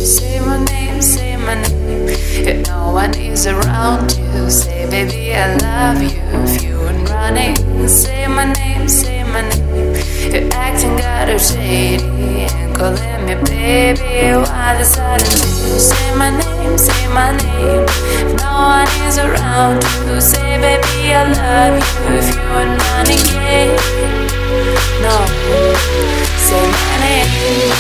Say my name, say my name. If no one is around you, say baby I love you. If you ain't running, say my name, say my name. You're acting kinda shady and calling me baby. Why the sudden change? Say my name, say my name. If no one is around you, say baby I love you. If you ain't running, yeah, no, say my name.